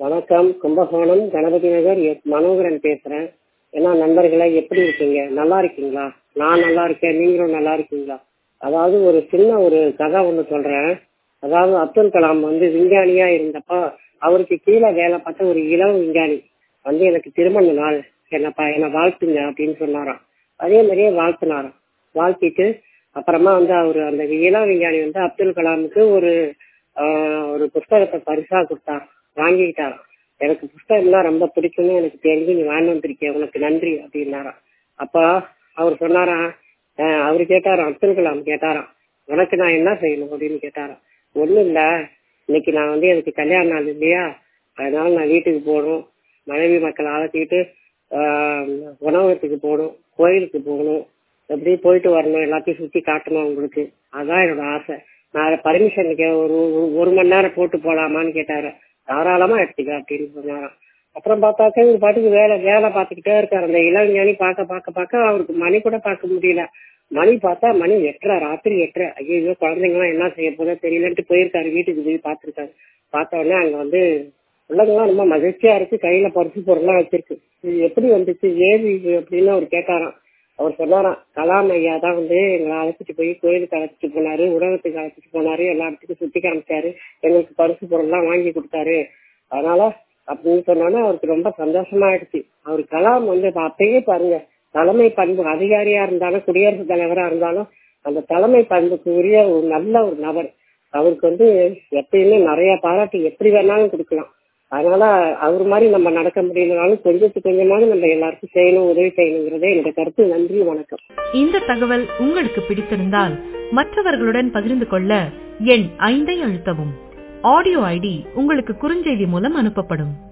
வணக்கம். கும்பகோணம் கணபதி நகர் மனோகரன் பேசுறேன். என்ன நண்பர்களே, எப்படி இருக்கீங்க? நல்லா இருக்கீங்களா? நான் நல்லா இருக்கேன். நீங்களும் நல்லா இருக்கீங்களா? அதாவது ஒரு சின்ன ஒரு கதை ஒண்ணு சொல்றேன். அதாவது அப்துல் கலாம் விஞ்ஞானியா இருந்தப்ப அவருக்கு கீழே வேலை பார்த்த ஒரு இளம் விஞ்ஞானி எனக்கு திருமண நாள், என்னை வாழ்த்துங்க அப்படின்னு சொன்னாராம். அதே மாதிரியே வாழ்த்தினாராம். வாழ்த்திட்டு அப்புறமா அவரு அந்த இளம் விஞ்ஞானி அப்துல் கலாமுக்கு ஒரு புஸ்தகத்தை பரிசா கொடுத்தார். வாங்கிக்கிட்டாராம். எனக்கு புஸ்தகம்லாம் ரொம்ப பிடிக்கும்னு எனக்கு தெரிஞ்சு நீ வாங்கி வந்திருக்கேன், உனக்கு நன்றி அப்படின்னாராம். அப்ப அவர் சொன்னாராம், அவரு கேட்டாராம், அப்துல் கலாம் கேட்டாராம், உனக்கு நான் என்ன செய்யணும் அப்படின்னு கேட்டாராம். ஒண்ணும் இல்ல, இன்னைக்கு நான் எனக்கு கல்யாண நாள் இல்லையா, அதனால நான் வீட்டுக்கு போகணும், மனைவி மக்களை அழைச்சிக்கிட்டு உணவகத்துக்கு போகணும், கோயிலுக்கு போகணும், எப்படி போயிட்டு வரணும், எல்லாத்தையும் சுத்தி காட்டணும் உங்களுக்கு, அதான் என்னோட ஆசை. நான் பர்மிஷனுக்கு ஒரு மணி நேரம் போட்டு போலாமான்னு கேட்டாரு. தாராளமா எடுத்துக்க அப்படின்னு சொன்னாராம். அப்புறம் பார்த்தாக்க இவர் பாட்டுக்கு வேலை பார்த்துக்கிட்டே இருக்காரு. அந்த இளஞானி பார்க்க அவருக்கு மணி கூட பார்க்க முடியல. மணி பார்த்தா மணி 8:30, ராத்திரி 8:30. ஐயோ, குழந்தைங்களாம் என்ன செய்ய போதோ தெரியலன்ட்டு போயிருக்காரு. வீட்டுக்கு போய் பார்த்திருக்காரு. பார்த்த உடனே அங்க பிள்ளைங்களாம் ரொம்ப மகிழ்ச்சியா இருக்கு, கையில பரிசு பொருள்லாம் வச்சிருக்கு. இது எப்படி வந்துச்சு, ஏது இது அப்படின்னு அவர் கேட்டாராம். அவர் சொன்னாராம், கலாம் ஐயா தான் எங்களை அழைச்சிட்டு போய் கோயிலுக்கு அழைச்சிட்டு போனாரு, உணவகத்துக்கு அழைச்சிட்டு போனாரு, எல்லா இடத்துக்கும் சுத்தி காமிச்சாரு, எங்களுக்கு பரிசு பொருள் எல்லாம் வாங்கி கொடுத்தாரு, அதனால அப்படின்னு சொன்னோன்னா அவருக்கு ரொம்ப சந்தோஷமா ஆயிடுச்சு. அவர் கலாம் அப்பயே பாருங்க, தலைமை பண்பு அதிகாரியா இருந்தாலும் குடியரசுத் தலைவரா இருந்தாலும் அந்த தலைமை பண்புக்கு உரிய ஒரு நல்ல ஒரு நபர். அவருக்கு எப்பயுமே நிறைய பாராட்டு எப்படி வேணாலும் கொடுக்கலாம். அதனால அவர் மாதிரி நம்ம நடக்க முடியலனாலும் கொஞ்சமாவது நம்ம எல்லாருக்கும் செய்யணும், உதவி செய்யணுங்கிறதே என்னோட கருத்து. நன்றி, வணக்கம். இந்த தகவல் உங்களுக்கு பிடித்திருந்தால் மற்றவர்களுடன் பகிர்ந்து கொள்ள எண் 5 அழுத்தவும். ஆடியோ ஐடி உங்களுக்கு குறுஞ்செய்தி மூலம் அனுப்பப்படும்.